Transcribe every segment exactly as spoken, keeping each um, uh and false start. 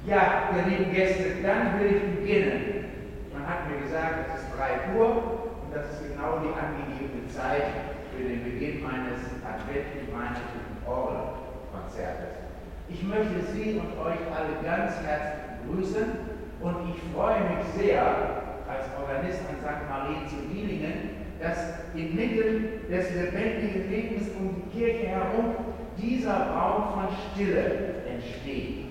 Ja, ihr lieben Gäste, dann will ich beginnen. Man hat mir gesagt, es ist drei Uhr und das ist genau die angegebene Zeit für den Beginn meines adventlich weihnachtlichen Orgelkonzertes. Ich möchte Sie und euch alle ganz herzlich begrüßen und ich freue mich sehr, als Organist an Sankt Marien zu Dielingen, dass inmitten des lebendigen Lebens um die Kirche herum dieser Raum von Stille entsteht.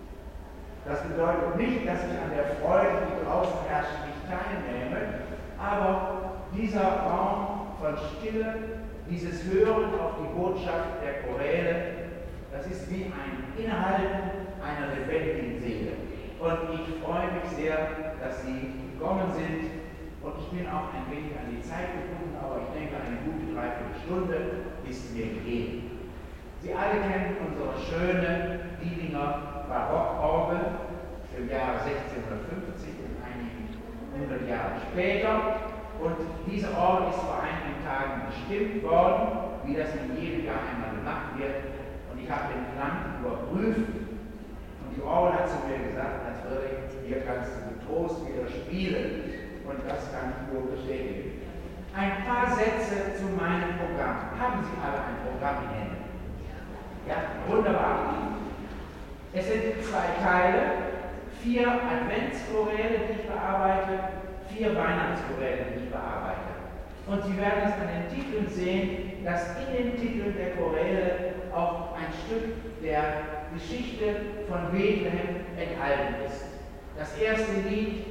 Das bedeutet nicht, dass ich an der Freude, die draußen herrscht, nicht teilnehme, aber dieser Raum von Stille, dieses Hören auf die Botschaft der Choräle, das ist wie ein Innehalten einer lebendigen Seele. Und ich freue mich sehr, dass Sie gekommen sind. Und ich bin auch ein wenig an die Zeit gebunden, aber ich denke, eine gute Dreiviertelstunde ist mir gegeben. Sie alle kennen unsere schöne Dielinger Barockorgel im Jahre sechzehnhundertfünfzig und einigen hundert Jahre später. Und diese Orgel ist vor einigen Tagen bestimmt worden, wie das in jedem Jahr einmal gemacht wird. Und ich habe den Klang überprüft und die Orgel hat zu mir gesagt, als würde ich, hier kannst du getrost wieder spielen. Und das kann ich nur bestätigen. Ein paar Sätze zu meinem Programm. Haben Sie alle ein Programm in Händen? Ja, wunderbar. Es sind zwei Teile, vier Adventschoräle, die ich bearbeite, vier Weihnachtschoräle, die ich bearbeite. Und Sie werden es an den Titeln sehen, dass in den Titeln der Choräle auch ein Stück der Geschichte von Bethlehem enthalten ist. Das erste Lied,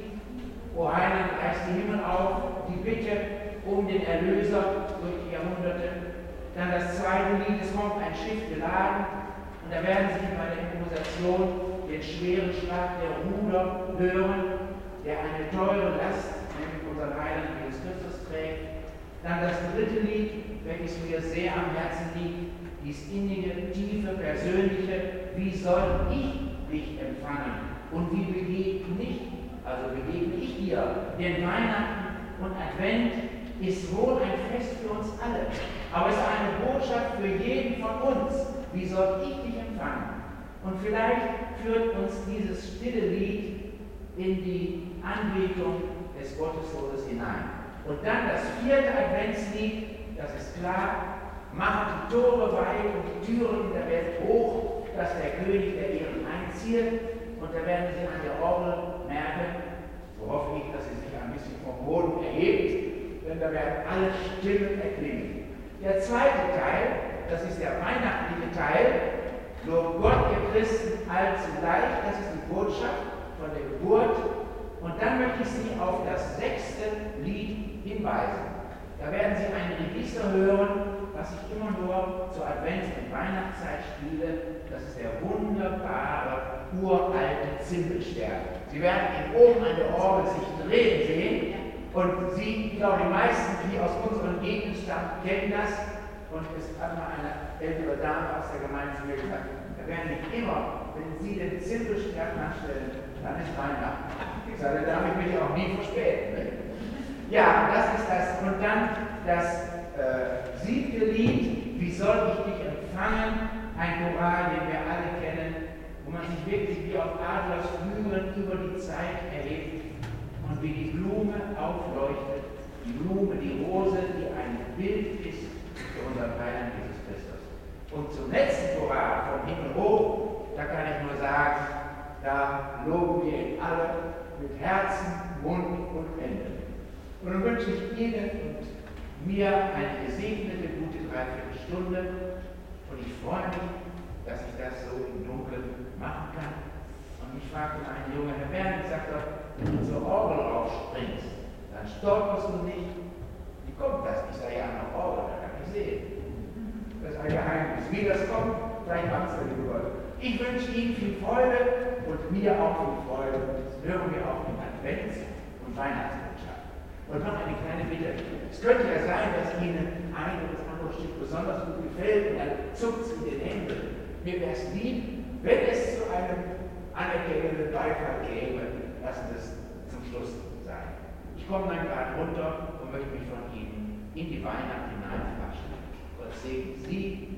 O Heiland, reißt die Himmel auf, die Bitte um den Erlöser durch die Jahrhunderte. Dann das zweite Lied, es kommt ein Schiff geladen und da werden Sie bei der Imposation den schweren Schlag der Ruder hören, der eine teure Last, nämlich unseren Heiland Jesus Christus trägt. Dann das dritte Lied, welches mir sehr am Herzen liegt, dies innige, tiefe, persönliche, wie soll ich dich empfangen und wie begegne ich, also begegne ich dir, denn Weihnachten und Advent ist wohl ein Fest für uns alle, aber es ist eine Botschaft für jeden von uns, wie soll ich dich empfangen? Und vielleicht führt uns dieses stille Lied in die Anbetung des Gottessohnes hinein. Und dann das vierte Adventslied, das ist klar, macht die Tore weit und die Türen der Welt hoch, dass der König der Ehren einzieht. Und da werden Sie an der Orgel merken, so hoffe ich, dass sie sich ein bisschen vom Boden erhebt, denn da werden alle Stimmen erklingen. Der zweite Teil, das ist der weihnachtliche Teil, Lob Gott, ihr Christen, allzugleich, das ist die Botschaft von der Geburt. Und dann möchte ich Sie auf das sechste Lied hinweisen. Da werden Sie ein Register hören, was ich immer nur zur Advents- und Weihnachtszeit spiele. Das ist der wunderbare, uralte Zimbelstern. Sie werden ihn oben an der Orgel sich drehen sehen. Und Sie, ich glaube, die meisten, die aus unseren Gegenden stammen, kennen das. Und es hat mal eine ältere Dame aus der Gemeinde zu mir gesagt, da werden nicht immer, wenn Sie den Zimbelstern anstellen, dann ist Weihnachten. Ich sage, da darf ich mich auch nie verspäten. Ne? Ja, das ist das. Und dann das äh, siebte Lied, wie soll ich dich empfangen? Ein Choral, den wir alle kennen, wo man sich wirklich wie auf Adlers Flügeln über die Zeit erhebt und wie die Blume aufleuchtet. Die Blume, die Rose, die ein Bild ist für unseren Heiland Jesus Christus. Und zum letzten Choral vom Himmel hoch, da kann ich nur sagen, da loben wir ihn alle mit Herzen, Mund und Händen. Und nun wünsche ich Ihnen und mir eine gesegnete, gute Dreiviertelstunde. Und ich freue mich, dass ich das so im Dunkeln machen kann. Und ich fragte einen Jungen, Herr Bernd, sagt doch, wenn du zur Orgel rausspringst, dann stolperst du nicht. Wie kommt das? Ich sage, ja, an der Orgel, da kann ich sehen. Das ist ein Geheimnis. Wie das kommt, vielleicht haben Sie es gehört. Ich wünsche Ihnen viel Freude und mir auch viel Freude. Das hören wir auch in Advents- und Weihnachtsbotschaft. Und noch eine kleine Bitte. Es könnte ja sein, dass Ihnen ein oder das andere Stück besonders gut gefällt und dann zuckt es in den Händen. Mir wäre es lieb, wenn es zu einem anerkennenden Beifall käme. Lassen Sie es zum Schluss sein. Ich komme dann gerade runter und möchte mich von Ihnen in die Weihnacht hinein verabschieden. Gott segne Sie